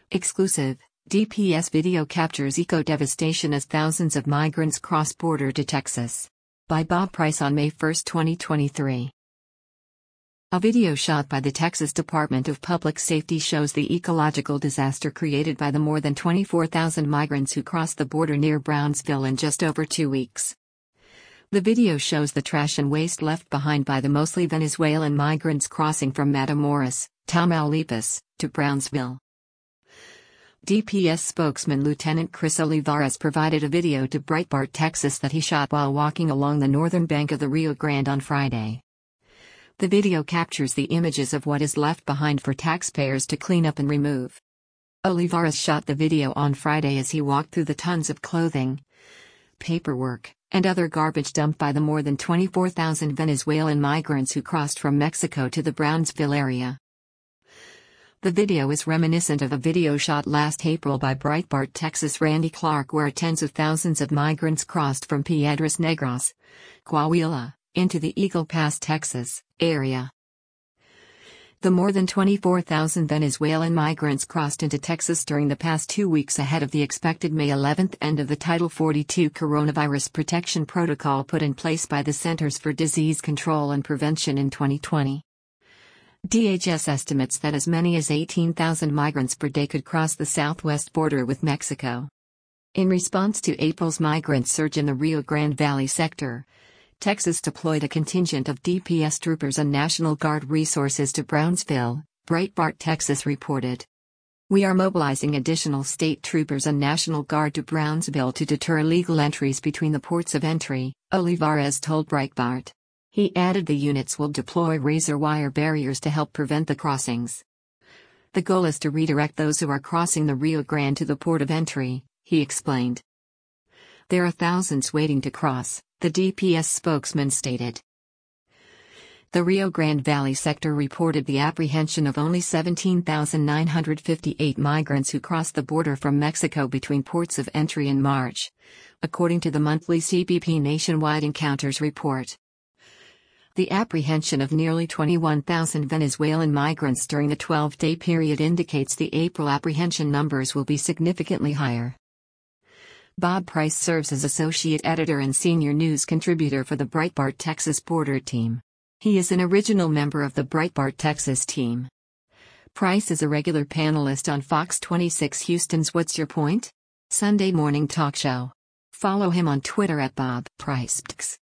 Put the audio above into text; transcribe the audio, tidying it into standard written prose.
Exclusive, DPS video captures eco-devastation as thousands of migrants cross border to Texas. By Bob Price on May 1, 2023. A video shot by the Texas Department of Public Safety shows the ecological disaster created by the more than 24,000 migrants who crossed the border near Brownsville in just over 2 weeks. The video shows the trash and waste left behind by the mostly Venezuelan migrants crossing from Matamoros, Tamaulipas, to Brownsville. DPS spokesman Lieutenant Chris Olivares provided a video to Breitbart Texas that he shot while walking along the northern bank of the Rio Grande on Friday. The video captures the images of what is left behind for taxpayers to clean up and remove. Olivares shot the video on Friday as he walked through the tons of clothing, paperwork, and other garbage dumped by the more than 24,000 Venezuelan migrants who crossed from Mexico to the Brownsville area. The video is reminiscent of a video shot last April by Breitbart Texas' Randy Clark where tens of thousands of migrants crossed from Piedras Negras, Coahuila, into the Eagle Pass, Texas, area. The more than 24,000 Venezuelan migrants crossed into Texas during the past 2 weeks ahead of the expected May 11 end of the Title 42 coronavirus protection protocol put in place by the Centers for Disease Control and Prevention in 2020. DHS estimates that as many as 18,000 migrants per day could cross the southwest border with Mexico. In response to April's migrant surge in the Rio Grande Valley sector, Texas deployed a contingent of DPS troopers and National Guard resources to Brownsville, Breitbart Texas reported. "We are mobilizing additional state troopers and National Guard to Brownsville to deter illegal entries between the ports of entry," Olivares told Breitbart. He added the units will deploy razor wire barriers to help prevent the crossings. "The goal is to redirect those who are crossing the Rio Grande to the port of entry," he explained. "There are thousands waiting to cross," the DPS spokesman stated. The Rio Grande Valley sector reported the apprehension of only 17,958 migrants who crossed the border from Mexico between ports of entry in March, according to the monthly CBP Nationwide Encounters report. The apprehension of nearly 21,000 Venezuelan migrants during the 12-day period indicates the April apprehension numbers will be significantly higher. Bob Price serves as associate editor and senior news contributor for the Breitbart Texas Border Team. He is an original member of the Breitbart Texas team. Price is a regular panelist on Fox 26 Houston's What's Your Point? Sunday morning talk show. Follow him on Twitter at Bob Price.